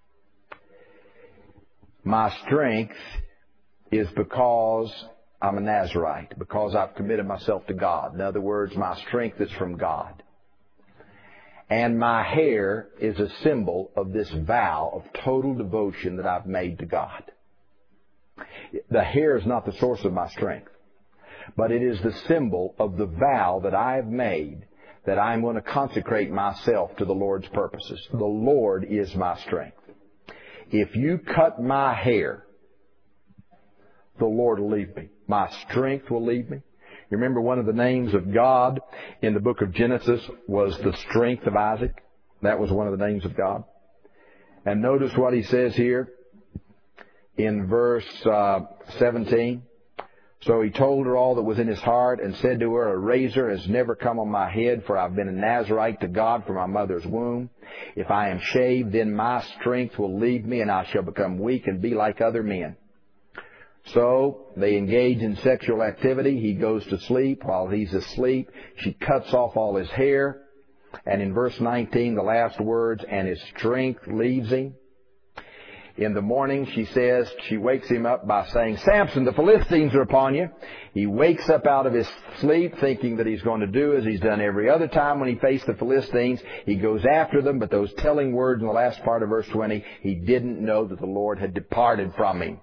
My strength is because I'm a Nazirite, because I've committed myself to God. In other words, my strength is from God. And my hair is a symbol of this vow of total devotion that I've made to God. The hair is not the source of my strength, but it is the symbol of the vow that I have made that I'm going to consecrate myself to the Lord's purposes. The Lord is my strength. If you cut my hair, the Lord will leave me. My strength will leave me. You remember one of the names of God in the book of Genesis was the strength of Isaac? That was one of the names of God. And notice what he says here in verse uh, seventeen. So he told her all that was in his heart and said to her, a razor has never come on my head, for I've been a Nazirite to God from my mother's womb. If I am shaved, then my strength will leave me, and I shall become weak and be like other men. So they engage in sexual activity. He goes to sleep. While he's asleep, she cuts off all his hair. And in verse nineteen, the last words, and his strength leaves him. In the morning, she says, she wakes him up by saying, Samson, the Philistines are upon you. He wakes up out of his sleep thinking that he's going to do as he's done every other time when he faced the Philistines. He goes after them, but those telling words in the last part of verse twenty, he didn't know that the Lord had departed from him.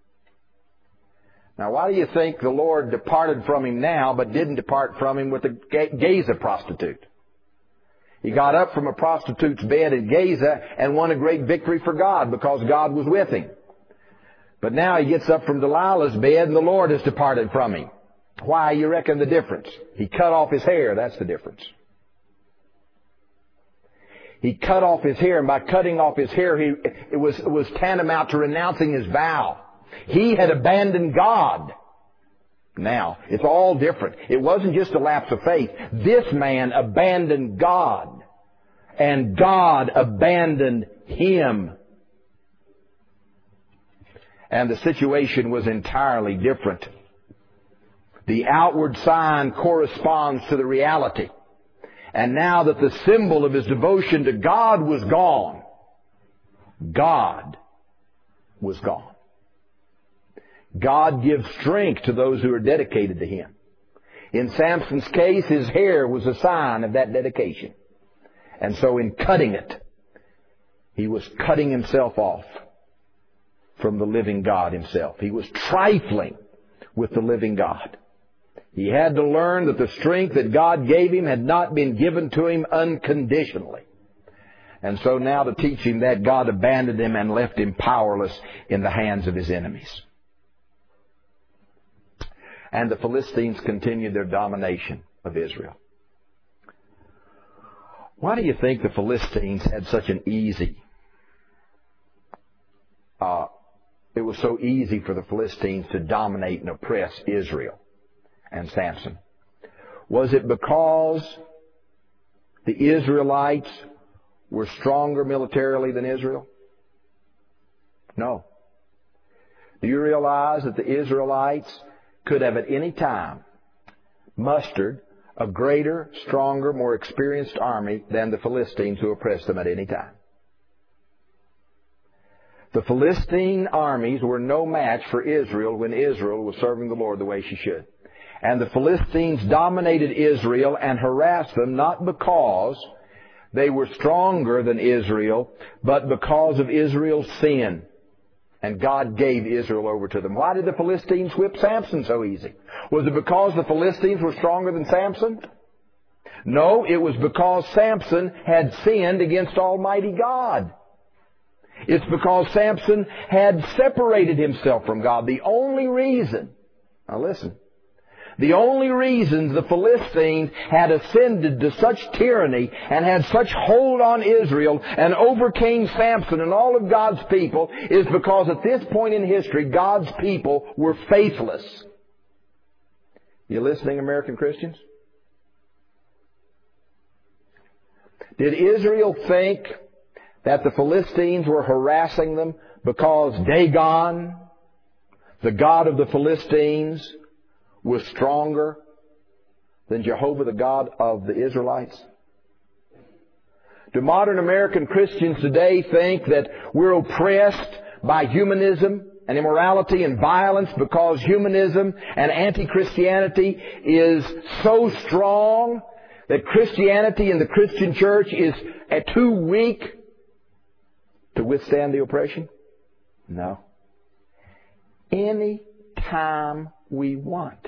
Now, why do you think the Lord departed from him now, but didn't depart from him with the Gaza prostitute? He got up from a prostitute's bed in Gaza and won a great victory for God because God was with him. But now he gets up from Delilah's bed and the Lord has departed from him. Why, you reckon the difference? He cut off his hair. That's the difference. He cut off his hair, and by cutting off his hair, he, it was, it was tantamount to renouncing his vow. He had abandoned God. Now, it's all different. It wasn't just a lapse of faith. This man abandoned God and God abandoned him. And the situation was entirely different. The outward sign corresponds to the reality. And now that the symbol of his devotion to God was gone, God was gone. God gives strength to those who are dedicated to him. In Samson's case, his hair was a sign of that dedication. And so in cutting it, he was cutting himself off from the living God himself. He was trifling with the living God. He had to learn that the strength that God gave him had not been given to him unconditionally. And so now to teach him that, God abandoned him and left him powerless in the hands of his enemies. And the Philistines continued their domination of Israel. Why do you think the Philistines had such an easy, uh, it was so easy for the Philistines to dominate and oppress Israel and Samson? Was it because the Israelites were stronger militarily than Israel? No. Do you realize that the Israelites could have at any time mustered a greater, stronger, more experienced army than the Philistines who oppressed them at any time? The Philistine armies were no match for Israel when Israel was serving the Lord the way she should. And the Philistines dominated Israel and harassed them not because they were stronger than Israel, but because of Israel's sin. And God gave Israel over to them. Why did the Philistines whip Samson so easy? Was it because the Philistines were stronger than Samson? No, it was because Samson had sinned against Almighty God. It's because Samson had separated himself from God. The only reason, now listen, the only reason the Philistines had ascended to such tyranny and had such hold on Israel and overcame Samson and all of God's people is because at this point in history, God's people were faithless. You listening, American Christians? Did Israel think that the Philistines were harassing them because Dagon, the god of the Philistines, was stronger than Jehovah, the God of the Israelites? Do modern American Christians today think that we're oppressed by humanism and immorality and violence because humanism and anti-Christianity is so strong that Christianity and the Christian church is too weak to withstand the oppression? No. Any time we want,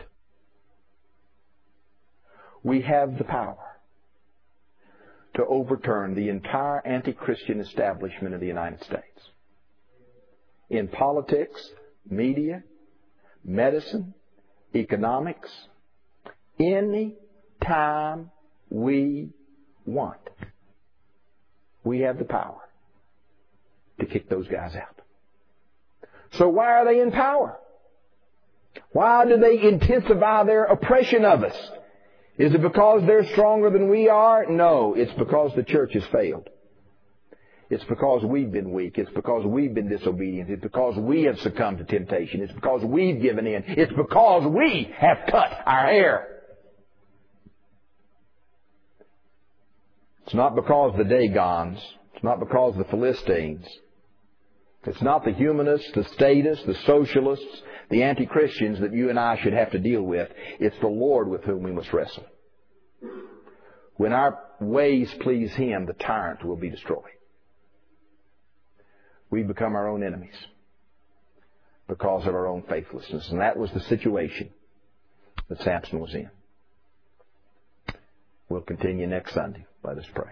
we have the power to overturn the entire anti-Christian establishment of the United States. In politics, media, medicine, economics, any time we want, we have the power to kick those guys out. So why are they in power? Why do they intensify their oppression of us? Is it because they're stronger than we are? No, it's because the church has failed. It's because we've been weak. It's because we've been disobedient. It's because we have succumbed to temptation. It's because we've given in. It's because we have cut our hair. It's not because the Dagons. It's not because the Philistines. It's not the humanists, the statists, the socialists, the anti-Christians that you and I should have to deal with. It's the Lord with whom we must wrestle. When our ways please Him, the tyrant will be destroyed. We become our own enemies because of our own faithlessness. And that was the situation that Samson was in. We'll continue next Sunday. Let us pray.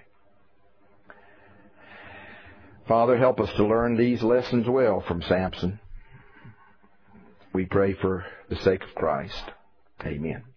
Father, help us to learn these lessons well from Samson. We pray for the sake of Christ. Amen.